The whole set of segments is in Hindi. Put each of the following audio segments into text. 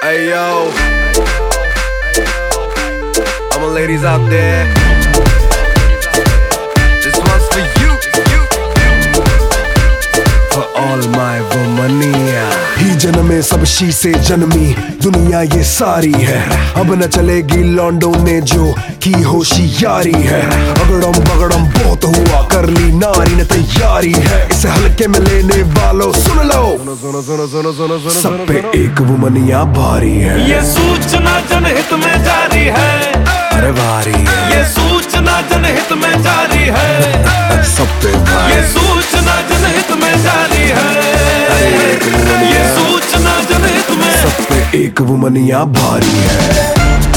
Hey yo, all my ladies out there, this one's for you, for all my womania. ही जन्मे सब शी से जन्मी दुनिया ये सारी है, अब न चलेगी लॉन्डो ने जो की होशियारी है। अगड़म बगड़म बहुत हुआ, कर ली नारी ने तैयारी है, इसे हल्के में लेने वालों सुन लो, सुनो सुनो सुनो सुनो सुनो सब पे एक वुमनिया भारी है। ये सूचना जनहित में जारी है, अरे भारी है ये सूचना जनहित में जारी है, सब पे भारी, ये सूचना जनहित में जारी है, ये सूचना जनहित में सब पे एक वुमनिया भारी है।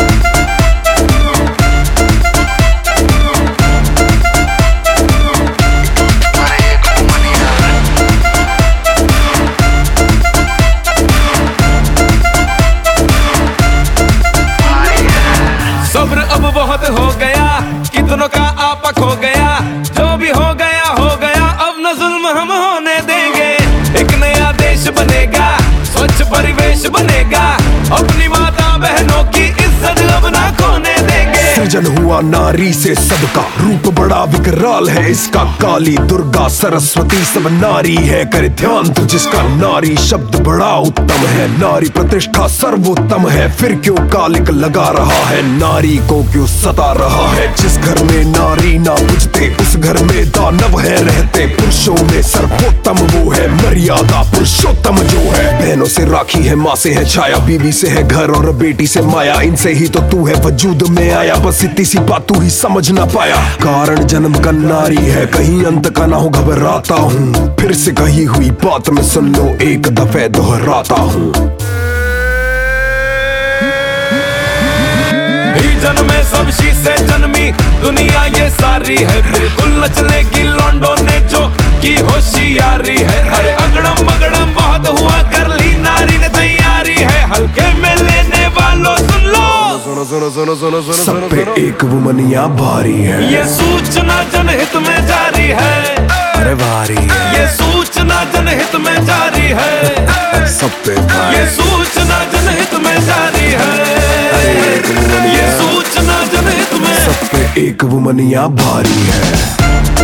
सब्र अब बहुत हो गया, कितनों का आपा खो गया, जो भी हो गया, अब न जुल्म हम होने देंगे। एक नया देश बनेगा, स्वच्छ परिवेश बनेगा, अपनी माता बहनों की इज्जत अब ना खोने देंगे। सृजन हुआ नारी से सबका, रूप बड़ा विकराल है इसका, काली दुर्गा सरस्वती सब नारी है, करे ध्यान तू जिसका। नारी शब्द बड़ा उत्तम है, नारी प्रतिष्ठा सर्वोत्तम है, फिर क्यों कालिक लगा रहा है, नारी को क्यों सता रहा है। जिस घर में नारी ना पूजते उस घर में दानव है रहते, पुरुषों में सर्वोत्तम वो है, मर्यादा पुरुषोत्तम जो है। बहनों से राखी है, माँ से है छाया, बीवी से है घर और बेटी से माया, इनसे ही तो तू है वजूद में आया, बस इतनी सी बात तू ही समझ ना पाया। कारण जन्म का नारी है, कहीं अंत का ना हो घबराता हूँ, फिर से कही हुई बात में सुन लो एक दफे दोहराता हूँ। भी जन्मे सब शी से जन्मी दुनिया ये सारी है, बिल्कुल न चलेगी लॉन्डो ने जो की होशियारी है। अरे अगड़म बगड़म बहुत हुआ, कर ली नारी ने तैयारी है, हल्के में लेने वालों सुन लो, सुनो सुनो सुनो सुनो सुनो सब पे एक वुमनिया भारी है। ये सूचना जनहित में जारी है, अरे भारी है ये सूचना जनहित में जारी है, सब पे भारी, ये सूचना जनहित में जारी है, ये सूचना जनहित में सब पे एक वुमनिया भारी है।